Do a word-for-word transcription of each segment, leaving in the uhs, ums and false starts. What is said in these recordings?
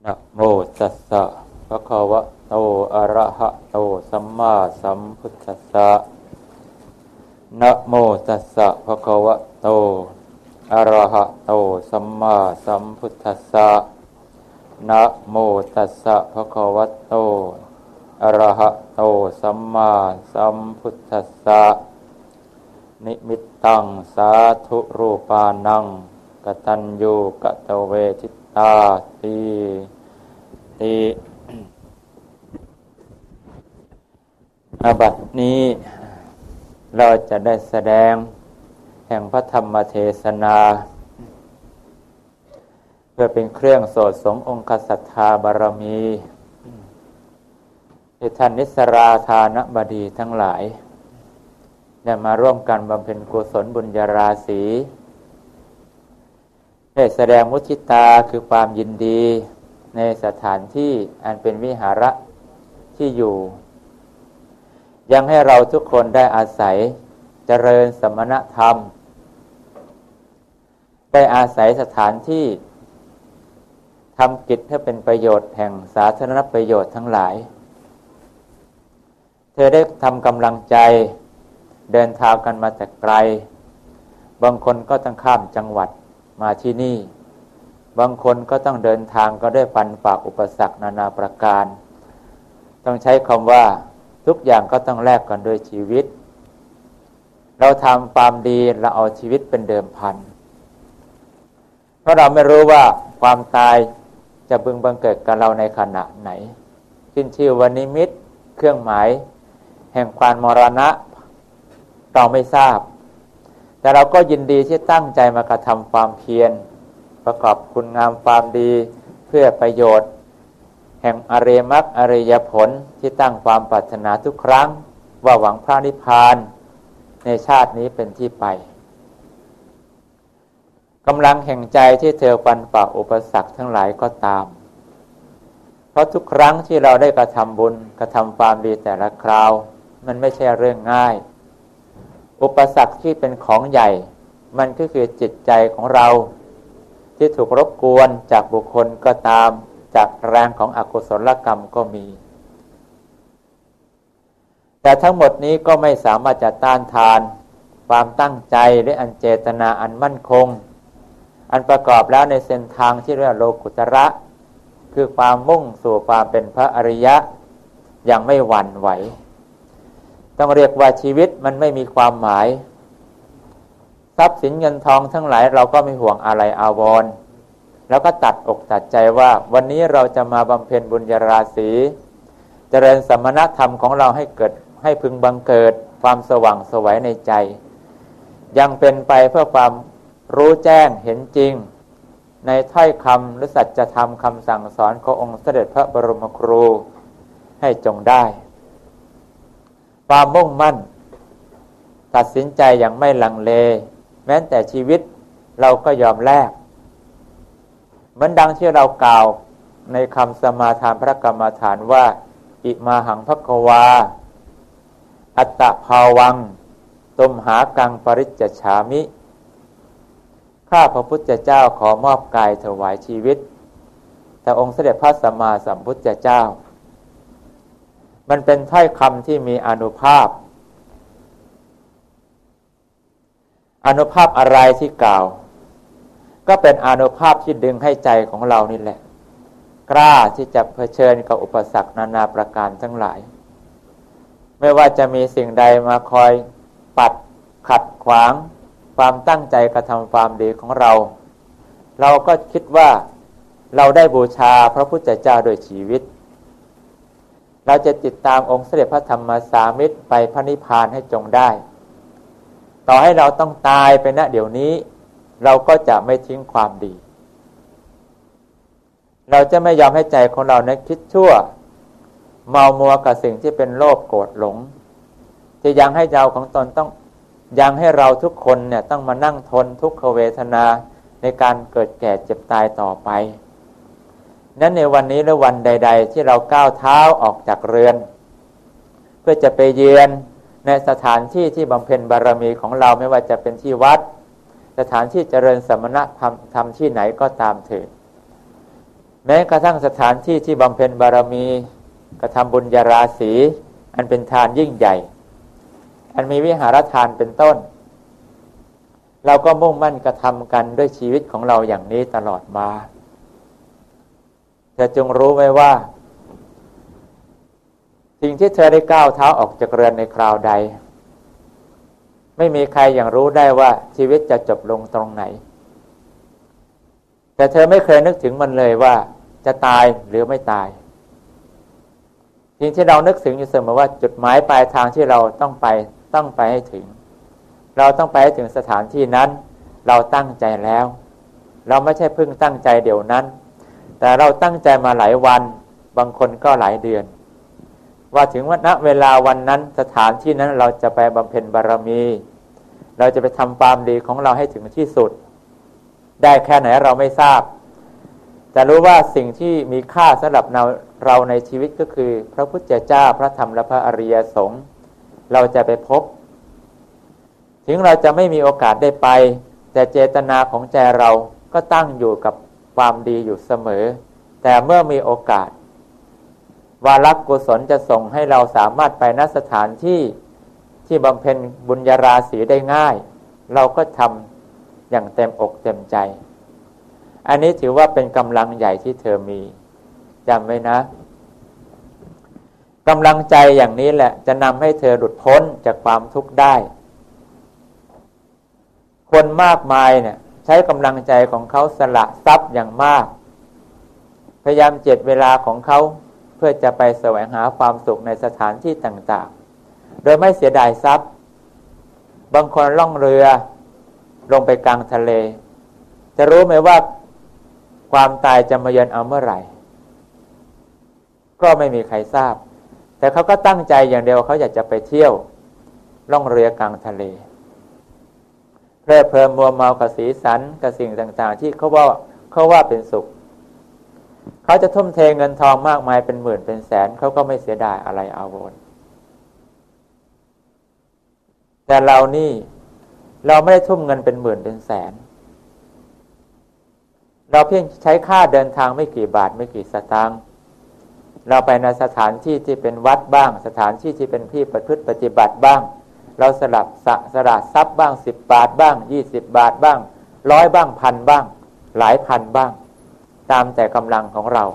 นะโมตัสสะภะคะวะโตอะระหะโตสัมมาสัมพุทธัสสะนะโมตัสสะภะคะวะโตอะระหะโตสัมมาสัมพุทธัสสะนะโมตัสสะภะคะวะโตอะระหะโตสัมมาสัมพุทธัสสะนิมิตตังสาธุรูปานังกตัญญูกตเวทิตาติติอาบัดนี้เราจะได้แสดงแห่งพระธรรมเทศนาเพื่อเป็นเครื่องโสดสงองค์ศรัทธาบารมีที่ท่านนิสราธานบดีทั้งหลายได้มาร่วมกันบำเพ็ญกุศลบุญญาราศีได้แสดงมุทิตาคือความยินดีในสถานที่อันเป็นวิหาระที่อยู่ยังให้เราทุกคนได้อาศัยเจริญสมณธรรมได้อาศัยสถานที่ทำกิจให้เป็นประโยชน์แห่งสาธารณประโยชน์ทั้งหลายเธอได้ทำกำลังใจเดินทางกันมาแต่ไกลบางคนก็ต้องข้ามจังหวัดมาที่นี่บางคนก็ต้องเดินทางก็ได้ฟันฝ่าอุปสรรคนานาประการต้องใช้คำว่าทุกอย่างก็ต้องแลกกันด้วยชีวิตเราทำความดีเราเอาชีวิตเป็นเดิมพันเพราะเราไม่รู้ว่าความตายจะบึงบังเกิดกับเราในขณะไหนขึ้นชื่อว่านิมิตเครื่องหมายแห่งความมรณะเราไม่ทราบแต่เราก็ยินดีที่ตั้งใจมากระทำความเพียรประกอบคุณงามความดีเพื่อประโยชน์แห่งอริยมรรคอริยผลที่ตั้งความปรารถนาทุกครั้งว่าหวังพระนิพพานในชาตินี้เป็นที่ไปกำลังแห่งใจที่เธอฟันฝ่าอุปสรรคทั้งหลายก็ตามเพราะทุกครั้งที่เราได้กระทำบุญกระทำความดีแต่ละคราวมันไม่ใช่เรื่องง่ายอุปสรรคที่เป็นของใหญ่มันก็คือจิตใจของเราที่ถูกรบกวนจากบุคคลก็ตามจากแรงของอกุศลกรรมก็มีแต่ทั้งหมดนี้ก็ไม่สามารถจะต้านทานความตั้งใจและอันเจตนาอันมั่นคงอันประกอบแล้วในเส้นทางที่เรียกโลกุตระคือความมุ่งสู่ความเป็นพระอริยะอย่างไม่หวั่นไหวต้องเรียกว่าชีวิตมันไม่มีความหมายทรัพย์สินเงินทองทั้งหลายเราก็ไม่ห่วงอะไรอาวรณ์แล้วก็ตัดอกตัดใจว่าวันนี้เราจะมาบำเพ็ญบุญญาราศีเจริญสมณธรรมของเราให้เกิดให้พึงบังเกิดความสว่างไสวในใจยังเป็นไปเพื่อความรู้แจ้งเห็นจริงในถ้อยคำหรือสัจธรรมคำสั่งสอนขององค์เสด็จพระบรมครูให้จงได้ความมุ่งมั่นตัดสินใจอย่างไม่ลังเลแม้แต่ชีวิตเราก็ยอมแลกเหมือนดังที่เรากล่าวในคำสมาทานพระกรรมฐานว่าอิมาหังภควาอัตตภาวังตุมหากังปริจจฉามิข้าพระพุทธเจ้าขอมอบกายถวายชีวิตแต่องค์เสด็จพระสัมมาสัมพุทธเจ้ามันเป็นถ้อยคำที่มีอานุภาพอานุภาพอะไรที่กล่าวก็เป็นอานุภาพที่ดึงให้ใจของเรานี่แหละกล้าที่จะเผชิญกับอุปสรรคนานาประการทั้งหลายไม่ว่าจะมีสิ่งใดมาคอยปัดขัดขวางความตั้งใจกระทำความดีของเราเราก็คิดว่าเราได้บูชาพระพุทธเจ้าโดยชีวิตเราจะติดตามองค์เสด็จพระธรรมสามิตรไปพระนิพพานให้จงได้ต่อให้เราต้องตายไปณเดี๋ยวนี้เราก็จะไม่ทิ้งความดีเราจะไม่ยอมให้ใจของเรานั้นคิดชั่วเมามัวกับสิ่งที่เป็นโลภโกรธหลงจะยังให้เราของตนต้องยังให้เราทุกคนเนี่ยต้องมานั่งทนทุกขเวทนาในการเกิดแก่เจ็บตายต่อไปนั้นในวันนี้หรือวันใดๆที่เราก้าวเท้าออกจากเรือนเพื่อจะไปเยือนในสถานที่ที่บำเพ็ญบารมีของเราไม่ว่าจะเป็นที่วัดสถานที่เจริญสมณธรรมทำที่ไหนก็ตามเถิดแม้กระทั่งสถานที่ที่บำเพ็ญบารมีกระทำบุญญาราศีอันเป็นทานยิ่งใหญ่อันมีวิหารทานเป็นต้นเราก็มุ่งมั่นกระทำกันด้วยชีวิตของเราอย่างนี้ตลอดมาเธอจงรู้ไว้ว่าสิ่งที่เธอได้ก้าวเท้าออกจากเรือนในคราวใดไม่มีใครอย่างรู้ได้ว่าชีวิตจะจบลงตรงไหนแต่เธอไม่เคยนึกถึงมันเลยว่าจะตายหรือไม่ตายสิ่งที่เรานึกถึงอยู่เสมอว่าจุดหมายปลายทางที่เราต้องไปต้องไปให้ถึงเราต้องไปให้ถึงสถานที่นั้นเราตั้งใจแล้วเราไม่ใช่เพิ่งตั้งใจเดี๋ยวนั้นแต่เราตั้งใจมาหลายวันบางคนก็หลายเดือนว่าถึงวันณเวลาวันนั้นสถานที่นั้นเราจะไปบำเพ็ญบารมีเราจะไปทำความดีของเราให้ถึงที่สุดได้แค่ไหนเราไม่ทราบแต่รู้ว่าสิ่งที่มีค่าสำหรับเราเราในชีวิตก็คือพระพุทธเจ้าพระธรรมและพระอริยสงฆ์เราจะไปพบถึงเราจะไม่มีโอกาสได้ไปแต่เจตนาของใจเราก็ตั้งอยู่กับความดีอยู่เสมอแต่เมื่อมีโอกาสวาระกุศลจะส่งให้เราสามารถไปณสถานที่ที่บำเพ็ญบุญญาราศีได้ง่ายเราก็ทำอย่างเต็มอกเต็มใจอันนี้ถือว่าเป็นกำลังใหญ่ที่เธอมีจำไว้นะกำลังใจอย่างนี้แหละจะนำให้เธอหลุดพ้นจากความทุกข์ได้คนมากมายเนี่ยใช้กำลังใจของเขาสละทรัพย์อย่างมากพยายามเจ็ดเวลาของเขาเพื่อจะไปแสวงหาความสุขในสถานที่ต่างๆโดยไม่เสียดายทรัพย์บางคนล่องเรือลงไปกลางทะเลจะรู้ไหมว่าความตายจะมาเยือนเอาเมื่อไหร่ก็ไม่มีใครทราบแต่เขาก็ตั้งใจอย่างเดียวเขาอยากจะไปเที่ยวล่องเรือกลางทะเลเพลิดเพลินมัวเมากับสีสันกับสิ่งต่างๆที่เขาว่าเขาว่าเป็นสุขเขาจะทุ่มเทเงินทองมากมายเป็นหมื่นเป็นแสนเขาก็ไม่เสียดายอะไรอาวรณ์แต่เรานี่เราไม่ได้ทุ่มเงินเป็นหมื่นเป็นแสนเราเพียงใช้ค่าเดินทางไม่กี่บาทไม่กี่สตางค์เราไปในสถานที่ที่เป็นวัดบ้างสถานที่ที่เป็นที่ประพฤติปฏิบัติบ้างเราสลับสะสละทรัพย์บ้างสิบบาทบ้างยี่สิบบาทบ้างร้อยบ้างพันบ้างหลายพันบ้างตามแต่กำลังของเรา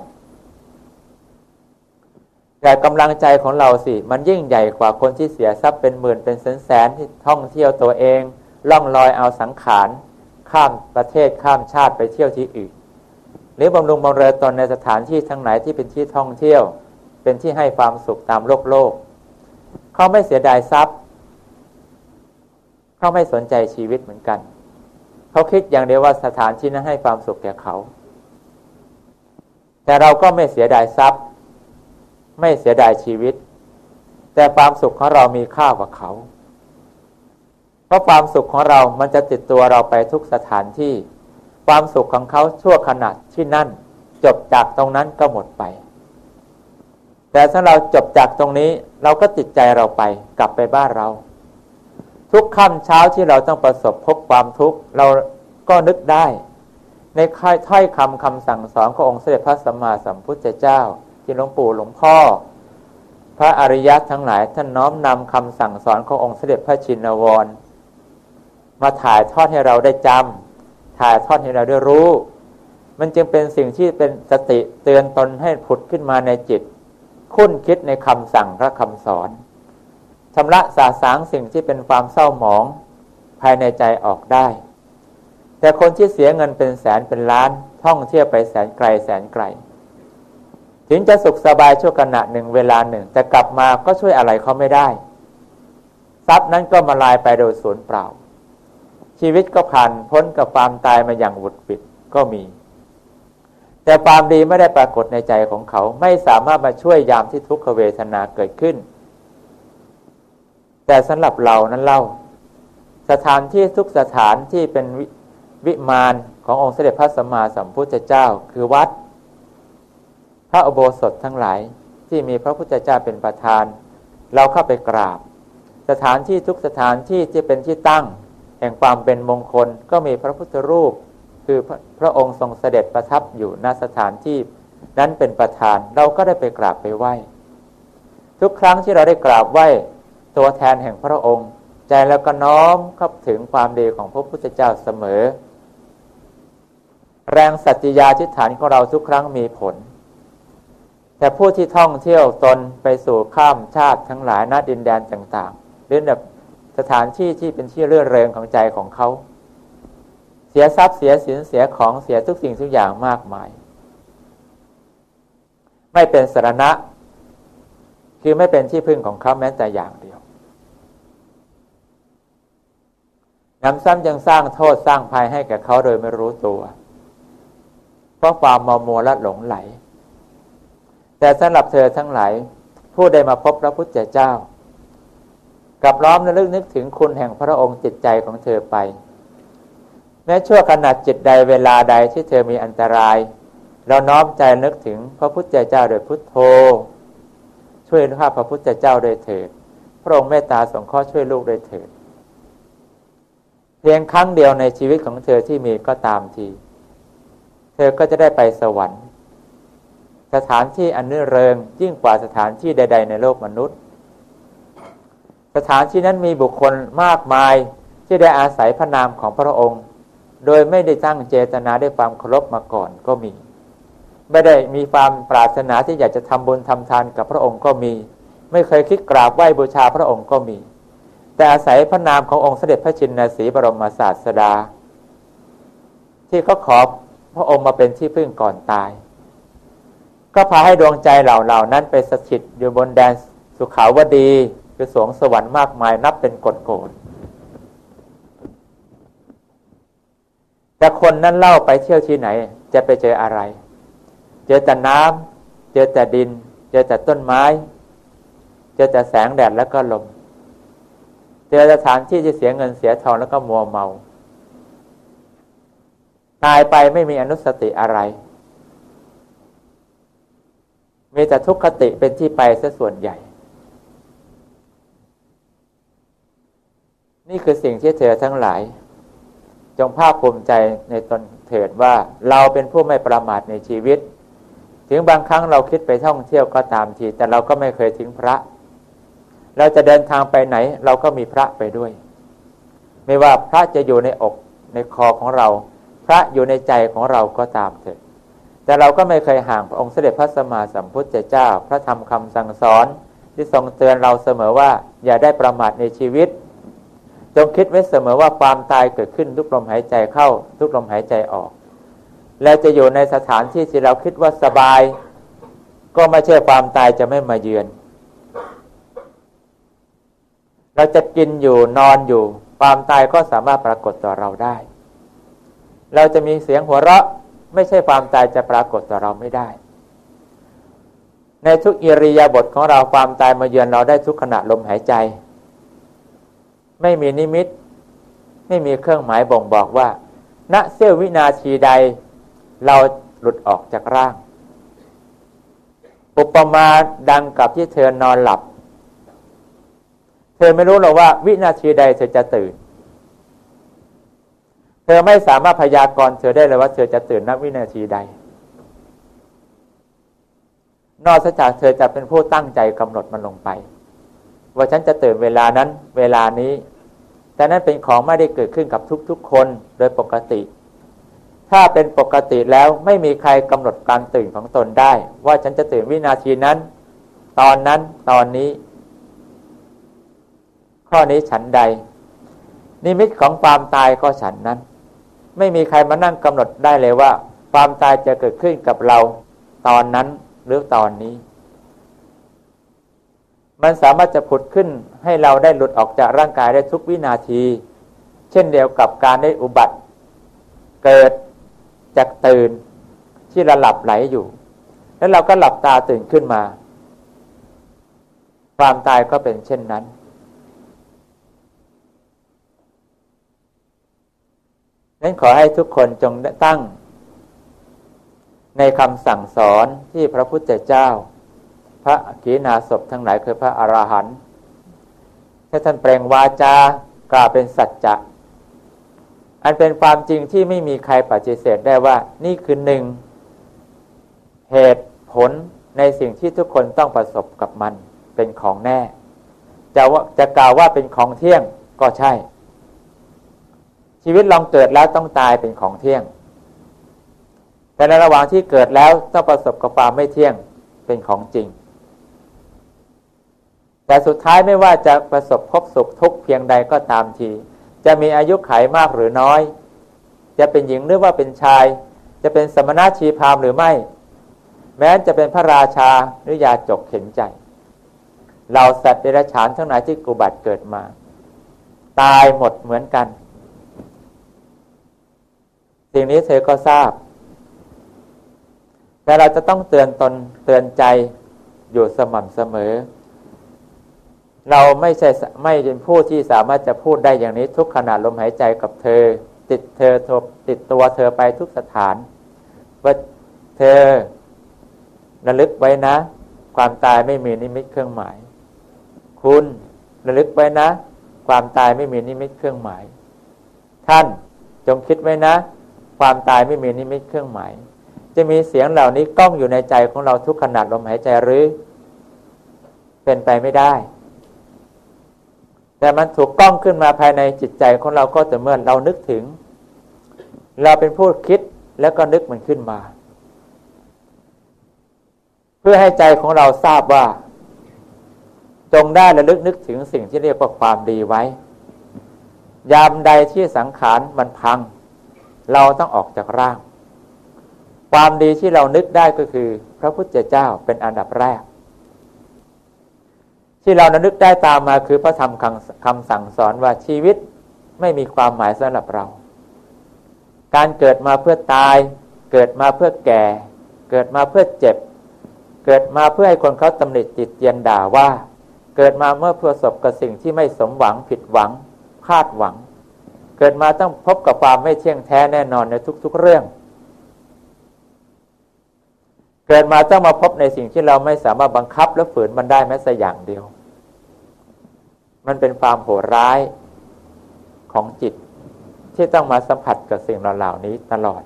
แต่กำลังใจของเราสิมันยิ่งใหญ่กว่าคนที่เสียทรัพย์เป็นหมื่นเป็นแสนแสนที่ท่องเที่ยวตัวเองล่องลอยเอาสังขารข้ามประเทศข้ามชาติไปเที่ยวที่อื่นหรือบำรุงบำเรอตนในสถานที่ทั้งหลายที่เป็นที่ท่องเที่ยวเป็นที่ให้ความสุขตามโลกโลกเขาไม่เสียดายทรัพย์เขาไม่สนใจชีวิตเหมือนกันเขาคิดอย่างเดียวว่าสถานที่นั้นให้ความสุขแก่เขาแต่เราก็ไม่เสียดายทรัพย์ไม่เสียดายชีวิตแต่ความสุขของเรามีค่ากว่าเขาเพราะความสุขของเรามันจะติดตัวเราไปทุกสถานที่ความสุขของเขาชั่วขณะที่นั่นจบจากตรงนั้นก็หมดไปแต่ถ้าเราจบจากตรงนี้เราก็ติดใจเราไปกลับไปบ้านเราทุกค่ำเช้าที่เราต้องประสบพบความทุกข์เราก็นึกได้ในถ้อยคำคำสั่งสอนขององค์สมเด็จพระสัมมาสัมพุทธเจ้าที่หลวงปู่หลวงพ่อพระอริยะทั้งหลายท่านน้อมนำคำสั่งสอนขององค์สมเด็จพระชินวรมาถ่ายทอดให้เราได้จำถ่ายทอดให้เราได้รู้มันจึงเป็นสิ่งที่เป็นสติเตือนตนให้ผุดขึ้นมาในจิตคุ้นคิดในคำสั่งพระคำสอนชำระสาสางสิ่งที่เป็นความเศร้าหมองภายในใจออกได้แต่คนที่เสียเงินเป็นแสนเป็นล้านท่องเที่ยวไปแสนไกลแสนไกลถึงจะสุขสบายชั่วขณะหนึ่งเวลาหนึ่งแต่กลับมาก็ช่วยอะไรเขาไม่ได้ทรัพย์นั้นก็มาลายไปโดยสูญเปล่าชีวิตก็ผ่านพ้นกับความตายมาอย่างหวุดหวิดก็มีแต่ความดีไม่ได้ปรากฏในใจของเขาไม่สามารถมาช่วยยามที่ทุกขเวทนาเกิดขึ้นแต่สำหรับเรานั้นเล่าสถานที่ทุกสถานที่เป็น ว, วิมานขององค์สมเด็จพระสัมมาสัมพุทธเจ้าคือวัดพระอุโบสถทั้งหลายที่มีพระพุทธเจ้าเป็นประธานเราเข้าไปกราบสถานที่ทุกสถานที่ที่เป็นที่ตั้งแห่งความเป็นมงคลก็มีพระพุทธรูปคือพระพระองค์ทรงเสด็จประทับอยู่ณสถานที่นั้นเป็นประธานเราก็ได้ไปกราบไปไหว้ทุกครั้งที่เราได้กราบไหว้ตัวแทนแห่งพระองค์ใจแล้วก็น้อมเข้าถึงความดีของพระพุทธเจ้าเสมอแรงสัจจยาธิษฐานของเราทุกครั้งมีผลแต่ผู้ที่ท่องเที่ยวตนไปสู่ข้ามชาติทั้งหลายณดินแดนต่างๆหรือแบบสถานที่ที่เป็นที่เรื่อเริงของใจของเขาเสียทรัพย์เสียสินเสียของเสียทุกสิ่งทุกอย่างมากมายไม่เป็นสรณะคือไม่เป็นที่พึ่งของเขาแม้แต่อย่างเดียวนำซ้ำยังสร้างโทษสร้างภัยให้แก่เขาโดยไม่รู้ตัวเพราะความเมามัวและหลงไหลแต่สำหรับเธอทั้งหลายผู้ได้มาพบพระพุทธเจ้ากับล้อมระลึกนึกถึงคุณแห่งพระองค์จิตใจของเธอไปแม้ชั่วขณะจิตใดเวลาใดที่เธอมีอันตรายเราน้อมใจนึกถึงพระพุทธเจ้าโดยพุทโธช่วยข้าพระพุทธเจ้าโดยเถิดพระองค์เมตตาสงเคราะห์ช่วยลูกโดยเถิดเพียงครั้งเดียวในชีวิตของเธอที่มีก็ตามทีเธอก็จะได้ไปสวรรค์สถานที่อันรื่นเริงยิ่งกว่าสถานที่ใดๆในโลกมนุษย์สถานที่นั้นมีบุคคลมากมายที่ได้อาศัยพระนามของพระองค์โดยไม่ได้ตั้งเจตนาด้วยความเคารพมาก่อนก็มีไม่ได้มีความปรารถนาที่อยากจะทำบุญทำทานกับพระองค์ก็มีไม่เคยคิดกราบไหว้บูชาพระองค์ก็มีแต่อาศัยพระนามขององค์เสด็จพระชินสีบรมศาสดาที่เขาขอพระองค์มาเป็นที่พึ่งก่อนตายก็พาให้ดวงใจเหล่าเหล่านั้นไปสถิตอยู่บนแดนสุขาวดีคือสวงสวรรค์มากมายนับเป็นกฎโกฏแต่คนนั้นเล่าไปเที่ยวที่ไหนจะไปเจออะไรเจอแต่น้ำเจอแต่ดินเจอแต่ต้นไม้เจอแต่แสงแดดแล้วก็ลมเจอสถานที่ที่เสียเงินเสียทองแล้วก็มัวเมาตายไปไม่มีอนุสติอะไรมีแต่ทุกขติเป็นที่ไปซะส่วนใหญ่นี่คือสิ่งที่เธอทั้งหลายจงภาคภูมิใจในตนเถิดว่าเราเป็นผู้ไม่ประมาทในชีวิตถึงบางครั้งเราคิดไปท่องเที่ยวก็ตามทีแต่เราก็ไม่เคยทิ้งพระเราจะเดินทางไปไหนเราก็มีพระไปด้วยไม่ว่าพระจะอยู่ในอกในคอของเราพระอยู่ในใจของเราก็ตามเถิดแต่เราก็ไม่เคยห่างพระองค์เสด็จพระสัมมาสัมพุทธเจ้าพระธรรมคำสั่งสอนที่ทรงเตือนเราเสมอว่าอย่าได้ประมาทในชีวิตจงคิดไว้เสมอว่าความตายเกิดขึ้นทุกลมหายใจเข้าทุกลมหายใจออกและจะอยู่ในสถานที่ที่เราคิดว่าสบายก็ไม่ใช่ความตายจะไม่มาเยือนเราจะกินอยู่นอนอยู่ความตายก็สามารถปรากฏต่อเราได้เราจะมีเสียงหัวเราะไม่ใช่ความตายจะปรากฏต่อเราไม่ได้ในทุกอิริยาบถของเราความตายมาเยือนเราได้ทุกขณะลมหายใจไม่มีนิมิตไม่มีเครื่องหมายบ่งบอกว่าณเสี้ยววินาทีใดเราหลุดออกจากร่างอุปมาดังกับที่เธอนอนหลับเธอไม่รู้หรอกว่าวินาทีใดเธอจะตื่นเธอไม่สามารถพยากรณ์เธอได้เลยว่าเธอจะตื่นณวินาทีใดนอกจากเธอจะเป็นผู้ตั้งใจกำหนดมันลงไปว่าฉันจะตื่นเวลานั้นเวลานี้แต่นั้นเป็นของไม่ได้เกิดขึ้นกับทุกๆคนโดยปกติถ้าเป็นปกติแล้วไม่มีใครกำหนดการตื่นของตนได้ว่าฉันจะตื่นวินาทีนั้นตอนนั้นตอนนี้ข้อนี้ฉันใดนิมิตของความตายก็ฉันนั้นไม่มีใครมานั่งกำหนดได้เลยว่าความตายจะเกิดขึ้นกับเราตอนนั้นหรือตอนนี้มันสามารถจะผุดขึ้นให้เราได้หลุดออกจากร่างกายได้ทุกวินาทีเช่นเดียวกับการได้อุบัติเกิดจากตื่นที่เราหลับไหลอยู่แล้วเราก็หลับตาตื่นขึ้นมาความตายก็เป็นเช่นนั้นนั้นขอให้ทุกคนจงตั้งในคำสั่งสอนที่พระพุทธเจ้าพระขีณาสพทั้งหลายคือพระอรหันต์ถ้าท่านเปล่งวาจากล่าวเป็นสัจจะอันเป็นความจริงที่ไม่มีใครปฏิเสธได้ว่านี่คือหนึ่งเหตุผลในสิ่งที่ทุกคนต้องประสบกับมันเป็นของแน่จะว่าจะกล่าวว่าเป็นของเที่ยงก็ใช่ชีวิตลองเกิดแล้วต้องตายเป็นของเที่ยงแต่ในระหว่างที่เกิดแล้วต้องประสบกับความไม่เที่ยงเป็นของจริงแต่สุดท้ายไม่ว่าจะประสบพบสุขทุกข์เพียงใดก็ตามทีจะมีอายุขัยมากหรือน้อยจะเป็นหญิงหรือว่าเป็นชายจะเป็นสมณชีพราหมณ์หรือไม่แม้จะเป็นพระราชาหรือยาจกเข็นใจเหล่าสัตว์เดรัจฉานทั้งหลายที่อุบัติเกิดมาตายหมดเหมือนกันสิ่งนี้เธอก็ทราบแต่เราจะต้องเตือนตนเตือนใจอยู่สม่ำเสมอเราไม่ใช่ไม่เป็นผู้ที่สามารถจะพูดได้อย่างนี้ทุกขณะลมหายใจกับเธอติดเธอติดตัวเธอไปทุกสถานว่าเธอระลึกไว้นะความตายไม่มีนิมิตเครื่องหมายคุณระลึกไว้นะความตายไม่มีนิมิตเครื่องหมายท่านจงคิดไว้นะความตายไม่มีนิมิตเครื่องหมายจะมีเสียงเหล่านี้ก้องอยู่ในใจของเราทุกขณะลมหายใจหรือเป็นไปไม่ได้แต่มันถูกก้องขึ้นมาภายในจิตใจของเราก็แต่เมื่อเรานึกถึงเราเป็นผู้คิดแล้วก็นึกมันขึ้นมาเพื่อให้ใจของเราทราบว่าจงได้ระลึกนึกถึงสิ่งที่เรียกว่าความดีไว้ยามใดที่สังขารมันพังเราต้องออกจากร่างความดีที่เรานึกได้ก็คือพระพุทธเจ้าเป็นอันดับแรกที่เรานึกได้ตามมาคือพระธรรมคำสั่งสอนว่าชีวิตไม่มีความหมายสำหรับเราการเกิดมาเพื่อตายเกิดมาเพื่อแก่เกิดมาเพื่อเจ็บเกิดมาเพื่อให้คนเขาตำหนิติเตียนด่าว่าเกิดมาเมื่อประสบกับสิ่งที่ไม่สมหวังผิดหวังคาดหวังเกิดมาต้องพบกับความไม่เที่ยงแท้แน่นอนในทุกๆเรื่องเกิดมาต้องมาพบในสิ่งที่เราไม่สามารถบังคับและฝืนมันได้แม้แต่อย่างเดียวมันเป็นความโหดร้ายของจิตที่ต้องมาสัมผัสกับสิ่งเหล่านี้ตลอด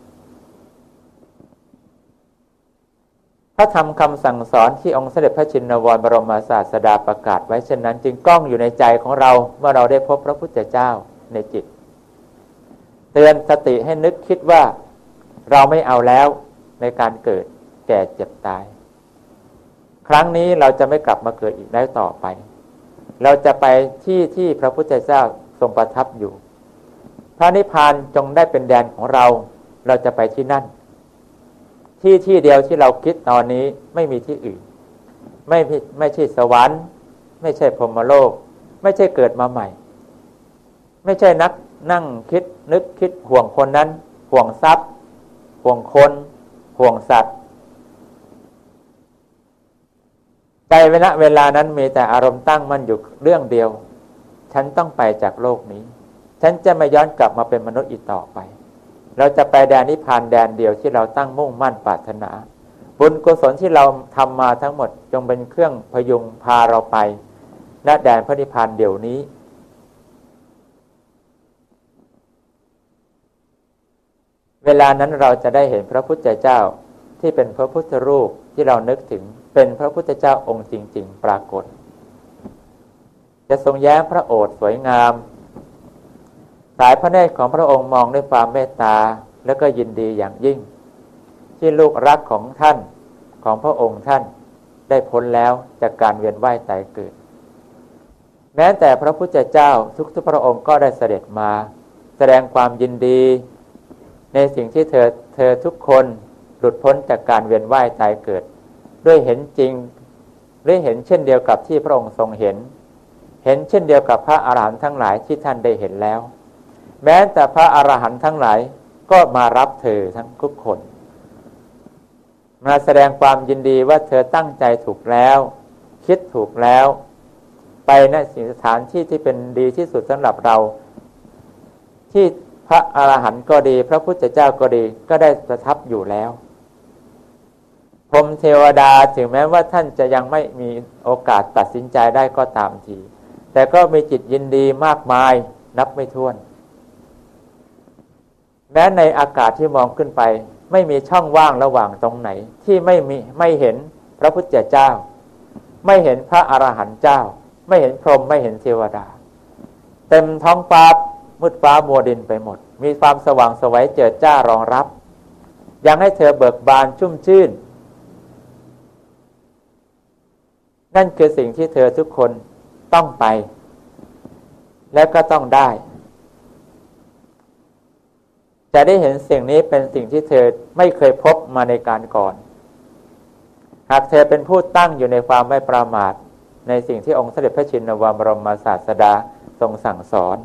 พระธรรมคำสั่งสอนที่องค์เสด็จพระชินวรบรมศาสดาประกาศไว้เช่นนั้นจึงก้องอยู่ในใจของเราเมื่อเราได้พบพระพุทธเจ้าในจิตเตือนสติให้นึกคิดว่าเราไม่เอาแล้วในการเกิดแก่เจ็บตายครั้งนี้เราจะไม่กลับมาเกิดอีกแล้วต่อไปเราจะไปที่ที่พระพุทธเจ้าทรงประทับอยู่พระนิพพานจงได้เป็นแดนของเราเราจะไปที่นั่นที่ที่เดียวที่เราคิดตอนนี้ไม่มีที่อื่นไม่ไม่ใช่สวรรค์ไม่ใช่พรหมโลกไม่ใช่เกิดมาใหม่ไม่ใช่นักนั่งคิดนึกคิดห่วงคนนั้นห่วงทรัพย์ห่วงคนห่วงสัตว์ใจเวลาเวลานั้นมีแต่อารมณ์ตั้งมั่นอยู่เรื่องเดียวฉันต้องไปจากโลกนี้ฉันจะไม่ย้อนกลับมาเป็นมนุษย์อีกต่อไปเราจะไปแดนนิพพานแดนเดียวที่เราตั้งมุ่งมั่นปรารถนาบุญกุศลที่เราทำมาทั้งหมดจงเป็นเครื่องพยุงพาเราไปณแดนพระนิพพานเดี๋ยวนี้เวลานั้นเราจะได้เห็นพระพุทธเจ้าที่เป็นพระพุทธรูปที่เรานึกถึงเป็นพระพุทธเจ้าองค์จริงๆปรากฏจะทรงแย้มพระโอษฐ์สวยงามสายพระเนตรของพระองค์มองด้วยความเมตตาและก็ยินดีอย่างยิ่งที่ลูกรักของท่านของพระองค์ท่านได้พ้นแล้วจากการเวียนว่ายตายเกิดแม้แต่พระพุทธเจ้าทุกๆพระองค์ก็ได้เสด็จมาแสดงความยินดีในสิ่งที่เธอเธอทุกคนหลุดพ้นจากการเวียนว่ายตายเกิดด้วยเห็นจริงหรือเห็นเช่นเดียวกับที่พระองค์ทรงเห็นเห็นเช่นเดียวกับพระอรหันต์ทั้งหลายที่ท่านได้เห็นแล้วแม้แต่พระอรหันต์ทั้งหลายก็มารับเธอทั้งทุกคนมาแสดงความยินดีว่าเธอตั้งใจถูกแล้วคิดถูกแล้วไปณสถานที่ที่เป็นดีที่สุดสำหรับเราที่พระอรหันต์ก็ดีพระพุทธเจ้าก็ดีก็ได้ประทับอยู่แล้วพรหมเทวดาถึงแม้ว่าท่านจะยังไม่มีโอกาสตัดสินใจได้ก็ตามทีแต่ก็มีจิตยินดีมากมายนับไม่ถ้วนแม้ในอากาศที่มองขึ้นไปไม่มีช่องว่างระหว่างตรงไหนที่ไม่มีไม่เห็นพระพุทธเจ้าไม่เห็นพระอรหันต์เจ้าไม่เห็นพรหมไม่เห็นเทวดาเต็มท้องฟ้ามืดฟ้ามัวดินไปหมดมีความสว่างไสวเจิดจ้ารองรับยังให้เธอเบิกบานชุ่มชื่นนั่นคือสิ่งที่เธอทุกคนต้องไปและก็ต้องได้จะได้เห็นสิ่งนี้เป็นสิ่งที่เธอไม่เคยพบมาในการก่อนหากเธอเป็นผู้ตั้งอยู่ในความไม่ประมาทในสิ่งที่องค์สมเด็จพระชินวรบรมศาสดาทรงสั่งสอน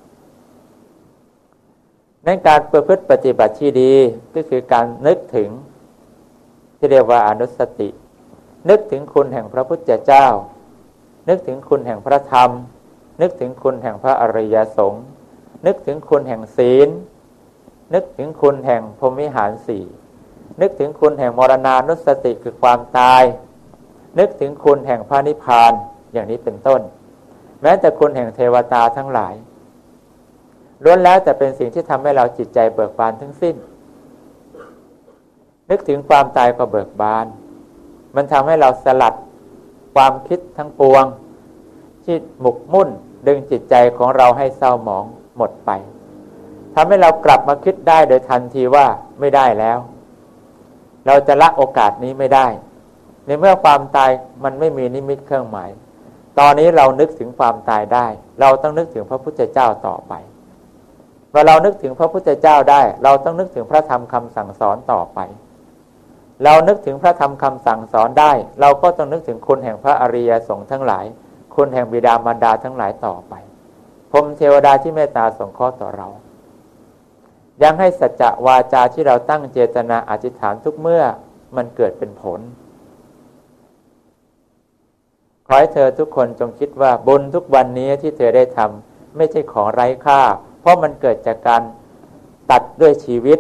ในการประพฤติปฏิบัติที่ดีก็คือการนึกถึงที่เรียกว่าอนุสตินึกถึงคุณแห่งพระพุทธเจ้านึกถึงคุณแห่งพระธรรมนึกถึงคุณแห่งพระอริยสงฆ์นึกถึงคุณแห่งศีลนึกถึงคุณแห่งพรหมวิหารสี่นึกถึงคุณแห่งมรณานุสติคือความตายนึกถึงคุณแห่งพระนิพพานอย่างนี้เป็นต้นแม้แต่คุณแห่งเทวตาทั้งหลายล้วนแล้วแต่เป็นสิ่งที่ทำให้เราจิตใจเบิกบานทั้งสิ้นนึกถึงความตายก็เบิกบานมันทำให้เราสลัดความคิดทั้งปวงที่หมกมุ่นดึงจิตใจของเราให้เศร้าหมองหมดไปทำให้เรากลับมาคิดได้โดยทันทีว่าไม่ได้แล้วเราจะละโอกาสนี้ไม่ได้ในเมื่อความตายมันไม่มีนิมิตเครื่องหมายตอนนี้เรานึกถึงความตายได้เราต้องนึกถึงพระพุทธเจ้าต่อไปเมื่อเรานึกถึงพระพุทธเจ้าได้เราต้องนึกถึงพระธรรมคำสั่งสอนต่อไปเรานึกถึงพระธรรมคำสั่งสอนได้เราก็ต้องนึกถึงคุณแห่งพระอริยสงฆ์ทั้งหลายคุณแห่งบิดามารดาทั้งหลายต่อไปพรหมเทวดาที่เมตตาสงเคราะห์ต่อเรายังให้สัจจะวาจาที่เราตั้งเจตนาอธิษฐานทุกเมื่อมันเกิดเป็นผลขอให้เธอทุกคนจงคิดว่าบุญทุกวันนี้ที่เธอได้ทำไม่ใช่ของไร้ค่าเพราะมันเกิดจากการตัดด้วยชีวิต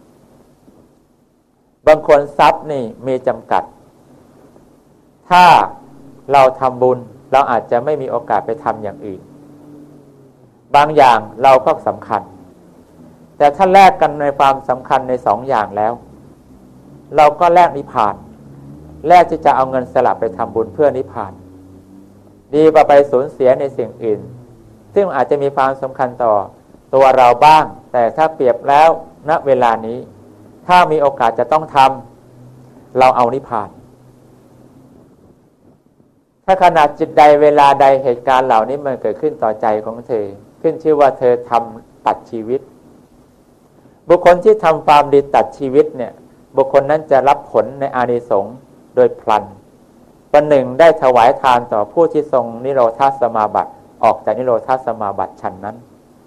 บางคนทรัพย์นี่มีจำกัดถ้าเราทำบุญเราอาจจะไม่มีโอกาสไปทำอย่างอื่นบางอย่างเราก็สำคัญแต่ถ้าแลกกันในความสำคัญในสองอย่างแล้วเราก็แลกนิพพานแลกที่จะเอาเงินสลับไปทำบุญเพื่อนิพพานดีกว่าไปสูญเสียในสิ่งอื่นซึ่งอาจจะมีความสำคัญต่อตัวเราบ้างแต่ถ้าเปรียบแล้วณเวลานี้ถ้ามีโอกาสจะต้องทำเราเอานิพพานถ้าขณะจิตใดเวลาใดเหตุการณ์เหล่านี้มันเกิดขึ้นต่อใจของเธอขึ้นชื่อว่าเธอทำตัดชีวิตบุคคลที่ทำความดีตัดชีวิตเนี่ยบุคคลนั้นจะรับผลในอานิสงส์โดยพลันประหนึ่งได้ถวายทานต่อผู้ที่ทรงนิโรธาสมาบัติออกจากนิโรธาสมาบัติชั้นนั้น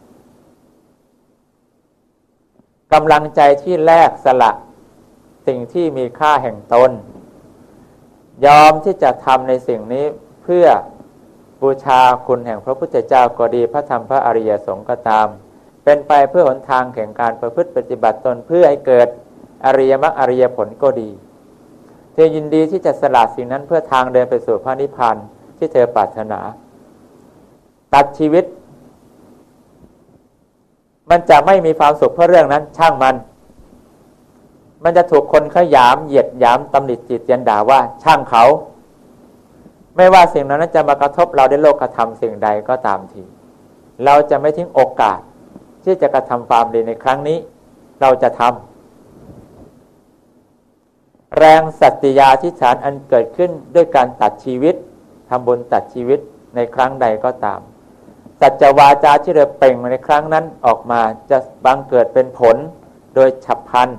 กำลังใจที่แลกสละสิ่งที่มีค่าแห่งตนยอมที่จะทำในสิ่งนี้เพื่อบูชาคุณแห่งพระพุทธเจ้าก็ดีพระธรรมพระอริยสงฆ์ก็ตามเป็นไปเพื่อหนทางแห่งการประพฤติปฏิบัติตนเพื่อให้เกิดอริยมรรคอริยผลก็ดีเธอยินดีที่จะสละสิ่งนั้นเพื่อทางเดินไปสู่พระนิพพานที่เธอปรารถนาตัดชีวิตมันจะไม่มีความสุขเพราะเรื่องนั้นช่างมันมันจะถูกคนขยามเหยียดหยามตำหนิติเตียนด่าว่าช่างเขาไม่ว่าสิ่งนั้นจะมากระทบเราได้โลกธรรมสิ่งใดก็ตามทีเราจะไม่ทิ้งโอกาสที่จะกระทำความดีในครั้งนี้เราจะทำแรงสัตยาธิษฐานอันเกิดขึ้นด้วยการตัดชีวิตทำบุญตัดชีวิตในครั้งใดก็ตามสัจวาจาที่เราเปล่งในครั้งนั้นออกมาจะบังเกิดเป็นผลโดยฉับพลัน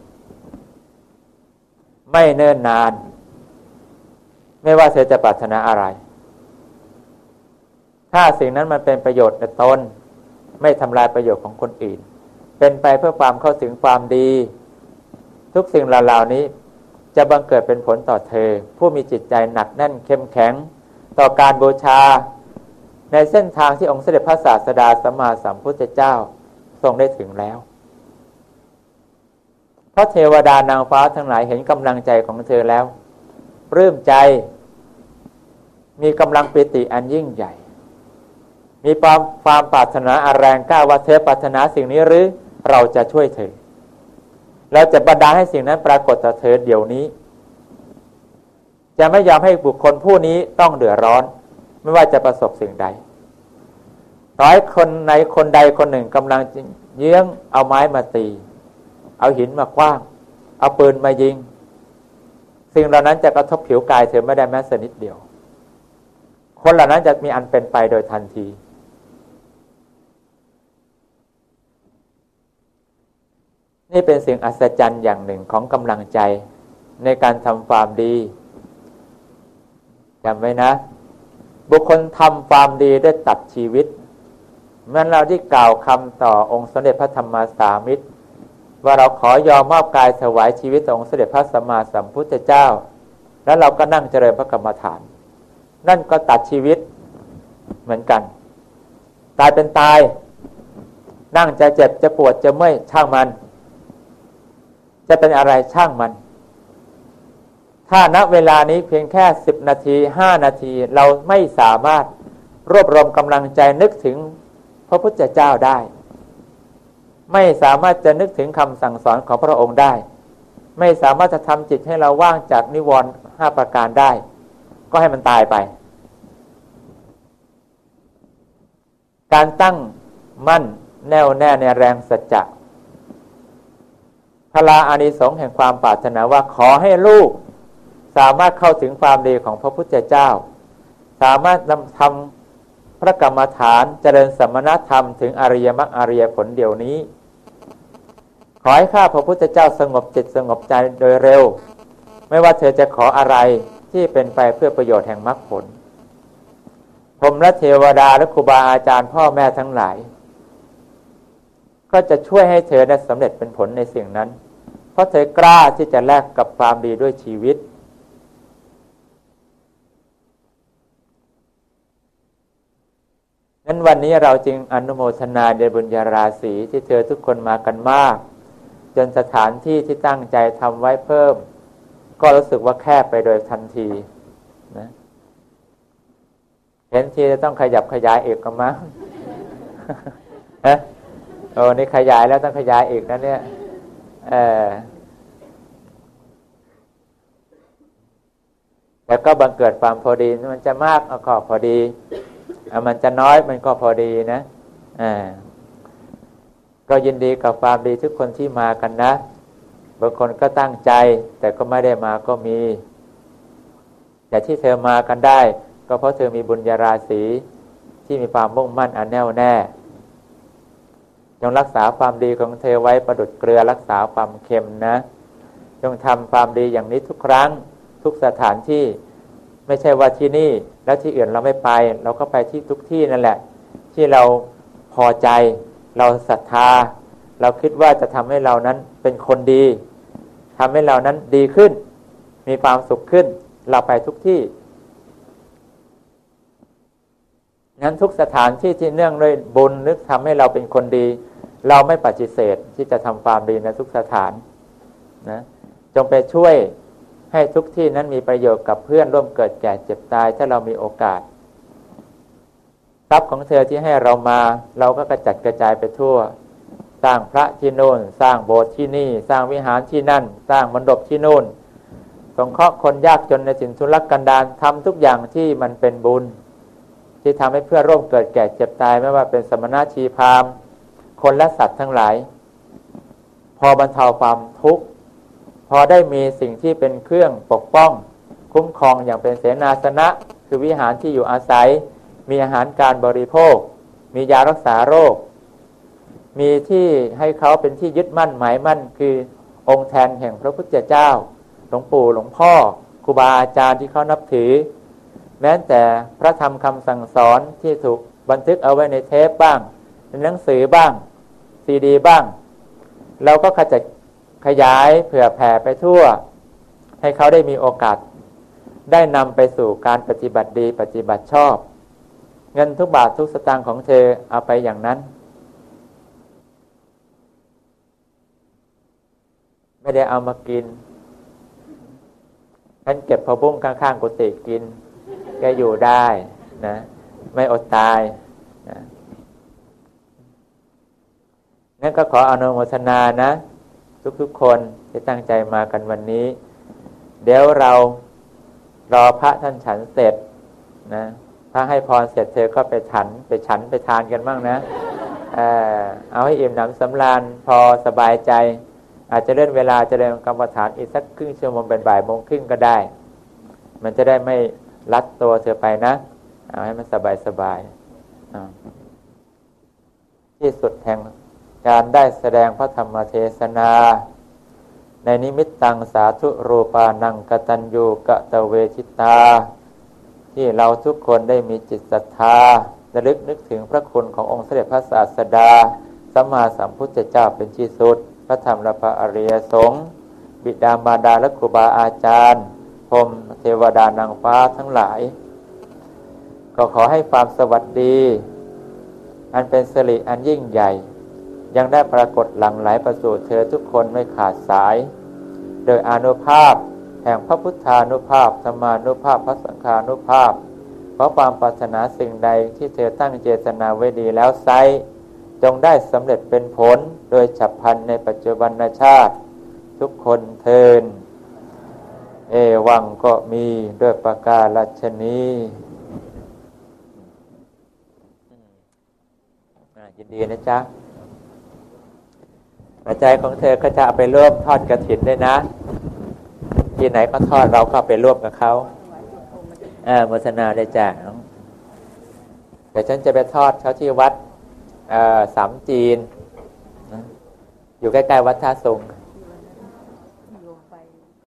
ไม่เนิ่นนานไม่ว่าเธอจะปรารถนาอะไรถ้าสิ่งนั้นมันเป็นประโยชน์ในตนไม่ทำลายประโยชน์ของคนอื่นเป็นไปเพื่อความเข้าถึงความดีทุกสิ่งเหล่านี้จะบังเกิดเป็นผลต่อเธอผู้มีจิตใจหนักแน่นเข้มแข็งต่อการบูชาในเส้นทางที่องค์สมเด็จพระศาสดาสัมมาสัมพุทธเจ้าทรงได้ถึงแล้วเพราะเทวดานางฟ้าทั้งหลายเห็นกำลังใจของเธอแล้วปลื้มใจมีกำลังปิติอันยิ่งใหญ่มีความความปรารถนาอันแรงกล้าว่าเธอปรารถนาสิ่งนี้หรือเราจะช่วยเธอเราจะบันดาลให้สิ่งนั้นปรากฏต่อเธอเดี๋ยวนี้จะไม่ยอมให้บุคคลผู้นี้ต้องเดือดร้อนไม่ว่าจะประสบสิ่งใดต่อให้คนในคนใดคนหนึ่งกำลังเยื้องเอาไม้มาตีเอาหินมาขว้างเอาปืนมายิงสิ่งเหล่านั้นจะกระทบผิวกายเธอไม่ได้แม้แต่นิดเดียวคนเหล่านั้นจะมีอันเป็นไปโดยทันทีนี่เป็นสิ่งอัศจรรย์อย่างหนึ่งของกำลังใจในการทำความดีจำไว้นะบุคคลทำความดีได้ตัดชีวิตเมื่อเราที่กล่าวคำต่อองค์สมเด็จพระธรรมสามิตรว่าเราขอยอมมอบกายถวายชีวิตต่อองค์สมเด็จพระสัมมาสัมพุทธเจ้าแล้วเราก็นั่งเจริญพระกรรมฐานนั่นก็ตัดชีวิตเหมือนกันตายเป็นตายนั่งจะเจ็บจะปวดจะเมื่อยช่างมันจะเป็นอะไรช่างมันถ้าณเวลานี้เพียงแค่สิบนาทีห้านาทีเราไม่สามารถรวบรวมกำลังใจนึกถึงพระพุทธเจ้าได้ไม่สามารถจะนึกถึงคำสั่งสอนของพระองค์ได้ไม่สามารถจะทำจิตให้เราว่างจากนิวรณ์ห้าประการได้ก็ให้มันตายไปการตั้งมั่นแน่วแน่ในแรงสัจจะพลาอานิสงส์แห่งความปรารถนาว่าขอให้ลูกสามารถเข้าถึงความดีของพระพุทธเจ้าสามารถนำทำพระกรรมฐานเจริญสมณธรรมถึงอริยมรรคอริยผลเดี๋ยวนี้ขอให้ข้าพระพุทธเจ้าสงบจิตสงบใจโดยเร็วไม่ว่าเธอจะขออะไรที่เป็นไปเพื่อประโยชน์แห่งมรรคผลพรหมและเทวดาและครูบาอาจารย์พ่อแม่ทั้งหลายก็จะช่วยให้เธอได้สำเร็จเป็นผลในสิ่งนั้นเพราะเธอกล้าที่จะแลกกับความดีด้วยชีวิตนั้นวันนี้เราจึงอนุโมทนาในบุญญาราศีที่เธอทุกคนมากันมากจนสถานที่ที่ตั้งใจทำไว้เพิ่มก็รู้สึกว่าแคบไปโดยทันทีนะเห็นทีจะต้องขยับขยายอีกกันมั้งฮะโอ้นี่ขยายแล้วต้องขยายอีกนะเนี่ยเออแต่ก็บังเกิดความพอดีมันจะมากก็พอดีมันจะน้อยมันก็พอดีนะอ่าก็ยินดีกับความดีทุกคนที่มากันนะบางคนก็ตั้งใจแต่ก็ไม่ได้มาก็มีแต่ที่เธอมากันได้ก็เพราะเธอมีบุญญาราศีที่มีความมุ่งมั่นอันแน่วแน่จงรักษาความดีของเธอไว้ประดุจเกลือรักษาความเค็มนะจงทำความดีอย่างนี้ทุกครั้งทุกสถานที่ไม่ใช่ว่าที่นี่แล้วที่อื่นเราไม่ไปเราก็ไปที่ทุกที่นั่นแหละที่เราพอใจเราศรัทธาเราคิดว่าจะทำให้เรานั้นเป็นคนดีทำให้เรานั้นดีขึ้นมีความสุขขึ้นเราไปทุกที่งั้นทุกสถานที่ที่เนื่องด้วยบุญนึกทำให้เราเป็นคนดีเราไม่ปฏิเสธที่จะทำความดีในทุกสถานนะจงไปช่วยให้ทุกที่นั้นมีประโยชน์กับเพื่อนร่วมเกิดแก่เจ็บตายถ้าเรามีโอกาสทรัพย์ของเธอที่ให้เรามาเราก็กระจัดกระจายไปทั่วสร้างพระที่โน่นสร้างโบสถ์ที่นี่สร้างวิหารที่นั่นสร้างมณฑปที่โน่นสงเคราะห์คนยากจนในถิ่นทุรกันดารทำทุกอย่างที่มันเป็นบุญที่ทำให้เพื่อนร่วมเกิดแก่เจ็บตายไม่ว่าเป็นสมณะชีพราหมณ์คนและสัตว์ทั้งหลายพอบรรเทาความทุกข์พอได้มีสิ่งที่เป็นเครื่องปกป้องคุ้มครองอย่างเป็นเสนาสนะคือวิหารที่อยู่อาศัยมีอาหารการบริโภคมียารักษาโรคมีที่ให้เขาเป็นที่ยึดมั่นหมายมั่นคือองค์แทนแห่งพระพุทธเจ้าหลวงปู่หลวงพ่อครูบาอาจารย์ที่เขานับถือแม้แต่พระธรรมคำสั่งสอนที่ถูกบันทึกเอาไว้ในเทปบ้างในหนังสือบ้างซีดีบ้างเราก็ขจัดขยายเผื่อแผ่ไปทั่วให้เขาได้มีโอกาสได้นำไปสู่การปฏิบัติดีปฏิบัติชอบเงินทุกบาททุกสตางค์ของเธอเอาไปอย่างนั้นไม่ได้เอามากินฉันเก็บผักบุ้งข้างๆกุฏิกินแกอยู่ได้นะไม่อดตายนะ งั้นก็ขออนุโมทนานะทุกๆคนที่ตั้งใจมากันวันนี้เดี๋ยวเรารอพระท่านฉันเสร็จนะถ้าให้พรเสร็จเธอก็ไปฉันไปฉันไปทานกันบ้างนะ เอ่อเอาให้อิ่มหนำสำราญพอสบายใจอาจจะเลื่อนเวลาจะเดินกรรมฐานอีกสักครึ่งชั่วโมงเป็นบ่ายโมงครึ่งก็ได้มันจะได้ไม่ลัดตัวเธอไปนะเอาให้มันสบายสบายที่สุดแห่งการได้แสดงพระธรรมเทศนาในนิมิตตังสาธุรูปานังกตัญญูกตเวชิตาที่เราทุกคนได้มีจิตศรัทธาระลึกนึกถึงพระคุณขององค์เสด็จพระศาสดาสัมมาสัมพุทธเจ้าเป็นที่สุดพระธรรมและพระอริยสงฆ์บิดามารดาและครูบาอาจารย์พรหมเทวดานางฟ้าทั้งหลายก็ขอให้ความสวัสดีอันเป็นสิริอันยิ่งใหญ่ยังได้ปรากฏหลั่งไหลประสู่เธอทุกคนไม่ขาดสายโดยอานุภาพแห่งพระพุทธานุภาพธรรมานุภาพพระสังฆานุภาพเพราะความปรารถนาสิ่งใดที่เธอตั้งเจตนาไว้ดีแล้วไซร้จงได้สำเร็จเป็นผลโดยฉับพลันในปัจจุบันชาติทุกคนเทินเอวังก็มีด้วยประกาศนี้ยินดีนะจ๊ะปัจจัยของเธอก็จะเอาไปร่วมทอดกฐินด้วยนะที่ไหนก็ทอดเราก็ไปร่วมกับเขาเออโมทนาได้จ้ะเดี๋ยวฉันจะไปทอดเขาที่วัดสามจีนอยู่ใกล้ๆวัดท่าทรง